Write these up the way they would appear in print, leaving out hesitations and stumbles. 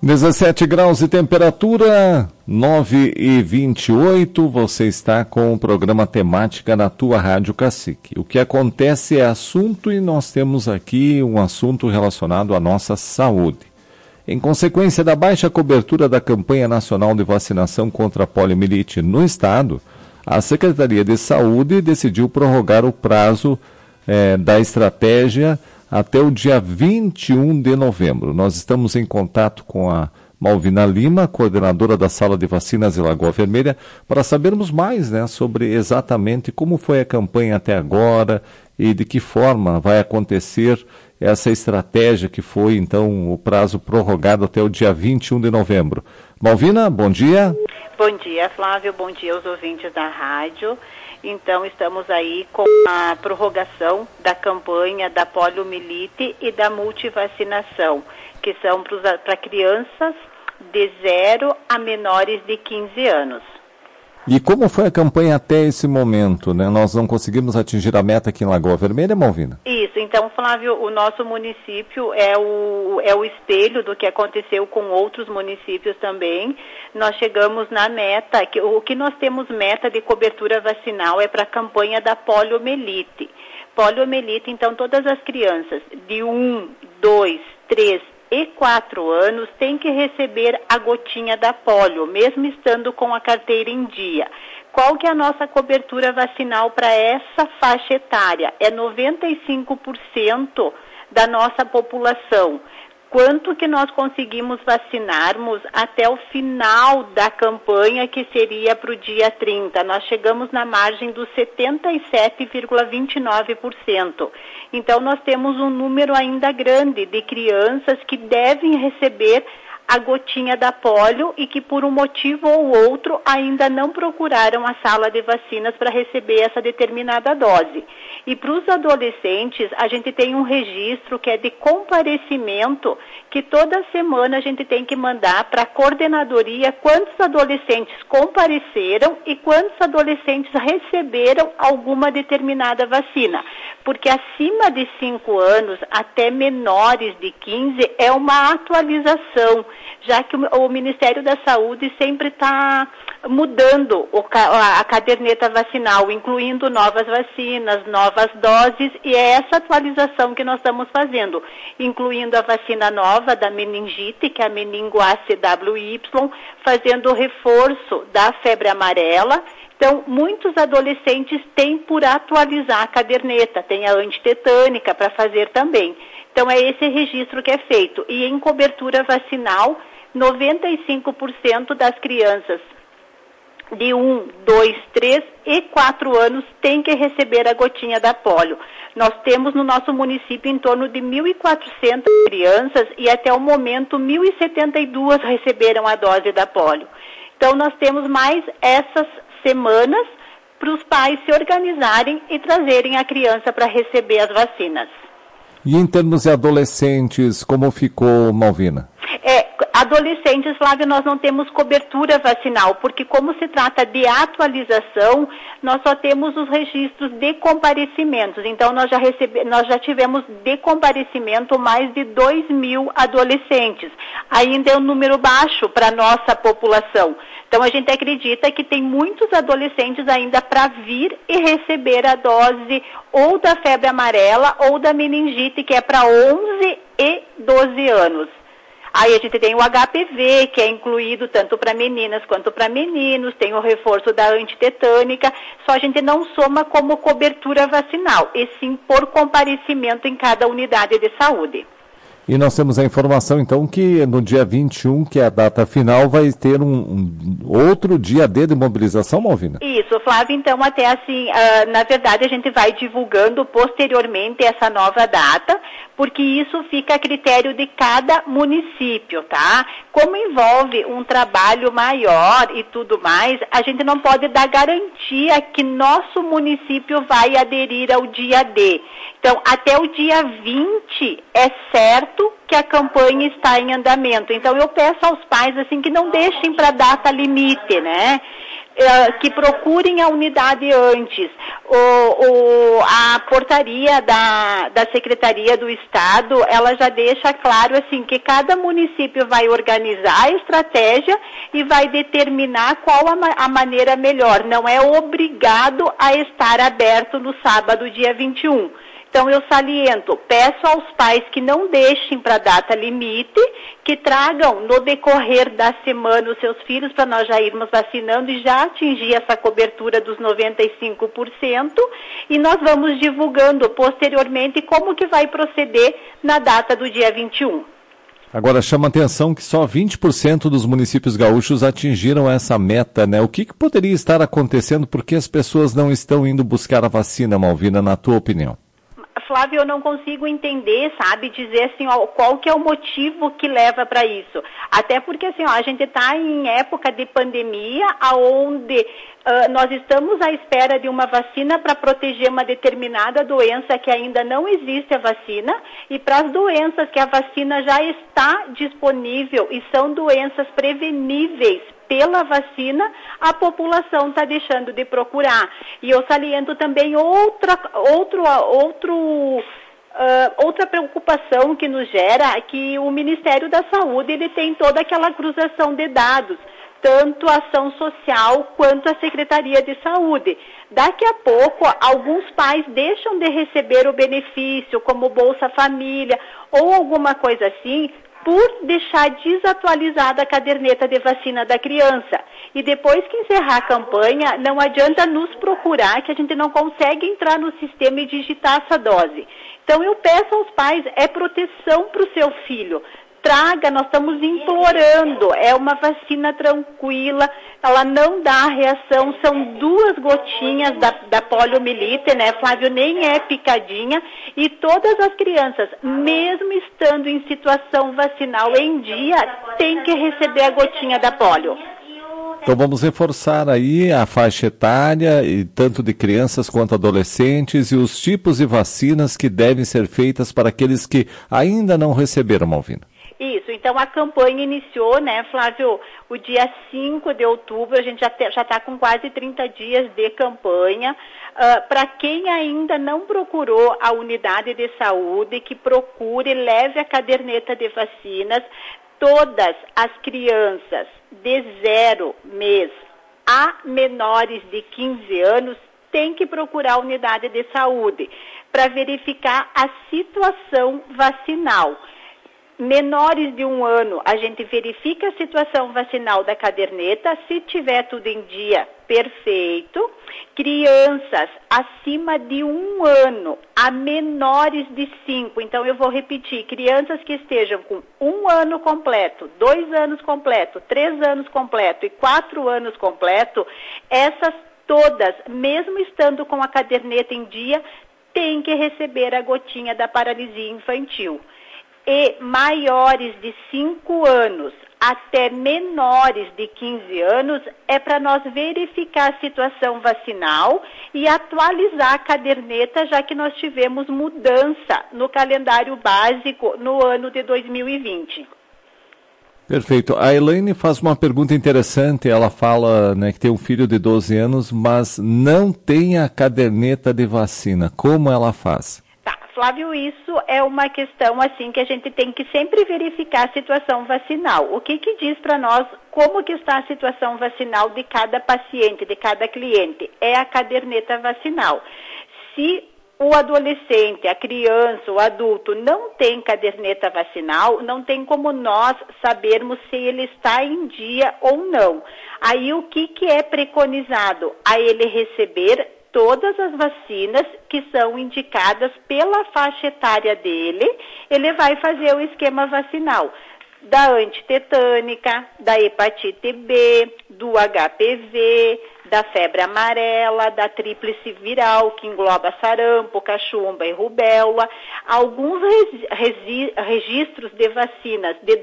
17 graus de temperatura, 9h28, você está com o programa Temática na tua Rádio Cacique. O que acontece é assunto e nós temos aqui um assunto relacionado à nossa saúde. Em consequência da baixa cobertura da campanha nacional de vacinação contra a poliomielite no estado, a Secretaria de Saúde decidiu prorrogar o prazo da estratégia até o dia 21 de novembro. Nós estamos em contato com a Malvina Lima, coordenadora da Sala de Vacinas de Lagoa Vermelha, para sabermos mais, sobre exatamente como foi a campanha até agora e de que forma vai acontecer essa estratégia que foi, então, o prazo prorrogado até o dia 21 de novembro. Malvina, bom dia. Bom dia, Flávio. Bom dia aos ouvintes da rádio. Então, estamos aí com a prorrogação da campanha da poliomielite e da multivacinação, que são para crianças de 0 a menores de 15 anos. E como foi a campanha até esse momento, Nós não conseguimos atingir a meta aqui em Lagoa Vermelha, Malvina? Isso, então, Flávio, o nosso município é o espelho do que aconteceu com outros municípios também. Nós chegamos na meta, o que nós temos meta de cobertura vacinal é para a campanha da poliomielite. Poliomielite, então, todas as crianças de 1, 2, 3 e 4 anos têm que receber a gotinha da polio, mesmo estando com a carteira em dia. Qual que é a nossa cobertura vacinal para essa faixa etária? É 95% da nossa população. Quanto que nós conseguimos vacinarmos até o final da campanha, que seria para o dia 30? Nós chegamos na margem dos 77,29%. Então, nós temos um número ainda grande de crianças que devem receber a gotinha da polio e que por um motivo ou outro ainda não procuraram a sala de vacinas para receber essa determinada dose. E para os adolescentes, a gente tem um registro que é de comparecimento, que toda semana a gente tem que mandar para a coordenadoria quantos adolescentes compareceram e quantos adolescentes receberam alguma determinada vacina. Porque acima de 5 anos até menores de 15 é uma atualização, já que o Ministério da Saúde sempre está mudando a caderneta vacinal, incluindo novas vacinas, novas doses, e é essa atualização que nós estamos fazendo, incluindo a vacina nova da meningite, que é a meningo ACWY, fazendo o reforço da febre amarela. Então, muitos adolescentes têm por atualizar a caderneta, tem a antitetânica para fazer também. Então, é esse registro que é feito. E em cobertura vacinal, 95% das crianças de 1, 2, 3 e 4 anos têm que receber a gotinha da polio. Nós temos no nosso município em torno de 1.400 crianças e até o momento 1.072 receberam a dose da polio. Então, nós temos mais essas semanas para os pais se organizarem e trazerem a criança para receber as vacinas. E em termos de adolescentes, como ficou, Malvina? Adolescentes, Flávio, nós não temos cobertura vacinal, porque como se trata de atualização, nós só temos os registros de comparecimentos. Então, nós já tivemos de comparecimento mais de 2.000 adolescentes. Ainda é um número baixo para a nossa população. Então, a gente acredita que tem muitos adolescentes ainda para vir e receber a dose ou da febre amarela ou da meningite, que é para 11 e 12 anos. Aí a gente tem o HPV, que é incluído tanto para meninas quanto para meninos, tem o reforço da antitetânica, só a gente não soma como cobertura vacinal, e sim por comparecimento em cada unidade de saúde. E nós temos a informação, então, que no dia 21, que é a data final, vai ter um outro dia D de mobilização, Malvina? Isso, Flávio, então, até assim, na verdade, a gente vai divulgando posteriormente essa nova data, porque isso fica a critério de cada município, tá? Como envolve um trabalho maior e tudo mais, a gente não pode dar garantia que nosso município vai aderir ao dia D. Então, até o dia 20 é certo que a campanha está em andamento. Então, eu peço aos pais, assim, que não deixem para data limite, né? que procurem a unidade antes. A portaria da Secretaria do Estado, ela já deixa claro assim que cada município vai organizar a estratégia e vai determinar qual a maneira melhor. Não é obrigado a estar aberto no sábado, dia 21. Então, eu saliento, peço aos pais que não deixem para data limite, que tragam no decorrer da semana os seus filhos para nós já irmos vacinando e já atingir essa cobertura dos 95%, e nós vamos divulgando posteriormente como que vai proceder na data do dia 21. Agora, chama atenção que só 20% dos municípios gaúchos atingiram essa meta, né? O que poderia estar acontecendo? Por que as pessoas não estão indo buscar a vacina, Malvina, na tua opinião? Flávio, eu não consigo entender, sabe, dizer assim, ó, qual que é o motivo que leva para isso. Até porque, assim, ó, a gente está em época de pandemia, onde nós estamos à espera de uma vacina para proteger uma determinada doença que ainda não existe a vacina, e para as doenças que a vacina já está disponível e são doenças preveníveis pela vacina, a população está deixando de procurar. E eu saliento também outra preocupação que nos gera, que o Ministério da Saúde ele tem toda aquela cruzação de dados, tanto a ação social quanto a Secretaria de Saúde. Daqui a pouco, alguns pais deixam de receber o benefício, como Bolsa Família ou alguma coisa assim, por deixar desatualizada a caderneta de vacina da criança. E depois que encerrar a campanha, não adianta nos procurar, que a gente não consegue entrar no sistema e digitar essa dose. Então eu peço aos pais, é proteção para o seu filho. Traga, nós estamos implorando, é uma vacina tranquila, ela não dá reação, são 2 gotinhas da poliomielite, né, Flávio, nem é picadinha, e todas as crianças, mesmo estando em situação vacinal em dia, têm que receber a gotinha da polio. Então vamos reforçar aí a faixa etária, e tanto de crianças quanto adolescentes, e os tipos de vacinas que devem ser feitas para aqueles que ainda não receberam, Malvina. Isso, então a campanha iniciou, né, Flávio, o dia 5 de outubro, a gente já está com quase 30 dias de campanha. Para quem ainda não procurou a unidade de saúde, que procure, leve a caderneta de vacinas. Todas as crianças de 0 mês a menores de 15 anos têm que procurar a unidade de saúde para verificar a situação vacinal. Menores de 1 ano, a gente verifica a situação vacinal da caderneta, se tiver tudo em dia, perfeito. Crianças acima de 1 ano a menores de 5, então eu vou repetir, crianças que estejam com 1 ano completo, 2 anos completo, 3 anos completo e 4 anos completo, essas todas, mesmo estando com a caderneta em dia, têm que receber a gotinha da paralisia infantil. E maiores de 5 anos até menores de 15 anos é para nós verificar a situação vacinal e atualizar a caderneta, já que nós tivemos mudança no calendário básico no ano de 2020. Perfeito. A Elaine faz uma pergunta interessante. Ela fala, né, que tem um filho de 12 anos, mas não tem a caderneta de vacina. Como ela faz? Flávio, isso é uma questão assim que a gente tem que sempre verificar a situação vacinal. O que diz para nós como que está a situação vacinal de cada paciente, de cada cliente? É a caderneta vacinal. Se o adolescente, a criança, o adulto não tem caderneta vacinal, não tem como nós sabermos se ele está em dia ou não. Aí o que é preconizado? A ele receber todas as vacinas que são indicadas pela faixa etária dele, ele vai fazer o esquema vacinal da antitetânica, da hepatite B, do HPV, da febre amarela, da tríplice viral, que engloba sarampo, cachumba e rubéola. Alguns registros de vacinas de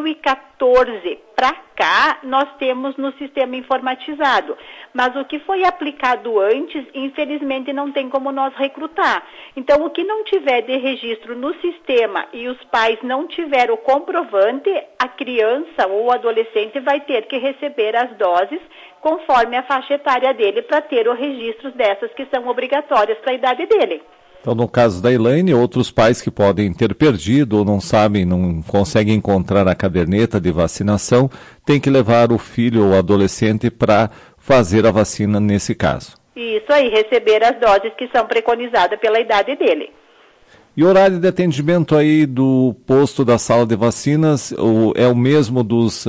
2014 para cá, nós temos no sistema informatizado. Mas o que foi aplicado antes, infelizmente, não tem como nós recrutar. Então, o que não tiver de registro no sistema e os pais não tiver o comprovante, a criança ou o adolescente vai ter que receber as doses conforme a faixa etária dele, para ter o registro dessas que são obrigatórias para a idade dele. Então, no caso da Elaine, outros pais que podem ter perdido ou não sabem, não conseguem encontrar a caderneta de vacinação, têm que levar o filho ou adolescente para fazer a vacina nesse caso. Isso aí, receber as doses que são preconizadas pela idade dele. E o horário de atendimento aí do posto da sala de vacinas é o mesmo dos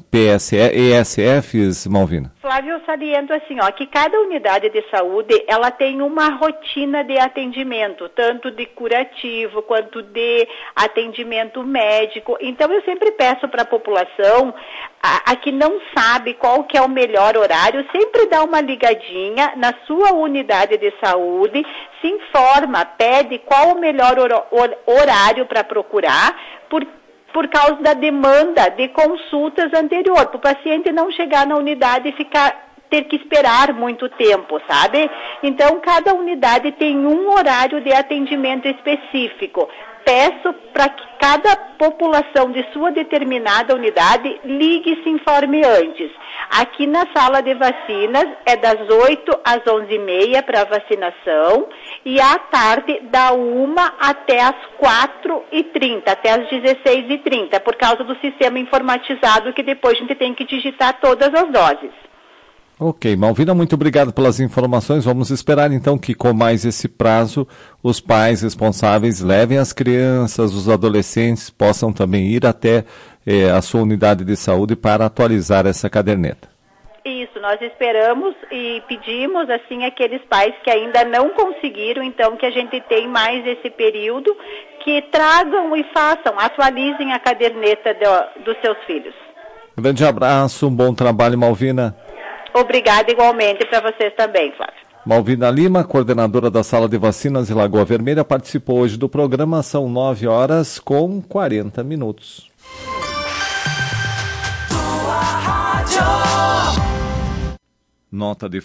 ESFs, Malvina? Flávio, eu saliento assim, que cada unidade de saúde, ela tem uma rotina de atendimento, tanto de curativo quanto de atendimento médico. Então, eu sempre peço para a população, a que não sabe qual que é o melhor horário, sempre dá uma ligadinha na sua unidade de saúde, se informa, pede qual o melhor horário para procurar, por causa da demanda de consultas anterior, para o paciente não chegar na unidade e ter que esperar muito tempo, sabe? Então, cada unidade tem um horário de atendimento específico. Peço para que cada população de sua determinada unidade ligue e se informe antes. Aqui na sala de vacinas é das 8 às 11h30 para vacinação e à tarde da 1 até às 4h30, até às 16h30, por causa do sistema informatizado que depois a gente tem que digitar todas as doses. Ok, Malvina, muito obrigado pelas informações. Vamos esperar então que com mais esse prazo os pais responsáveis levem as crianças, os adolescentes possam também ir até a sua unidade de saúde para atualizar essa caderneta. Isso, nós esperamos e pedimos assim aqueles pais que ainda não conseguiram, então que a gente tem mais esse período, que tragam e atualizem a caderneta dos seus filhos. Grande abraço, um bom trabalho, Malvina. Obrigada igualmente para vocês também, Flávio. Malvina Lima, coordenadora da Sala de Vacinas de Lagoa Vermelha, participou hoje do programa. São 9h40. Nota de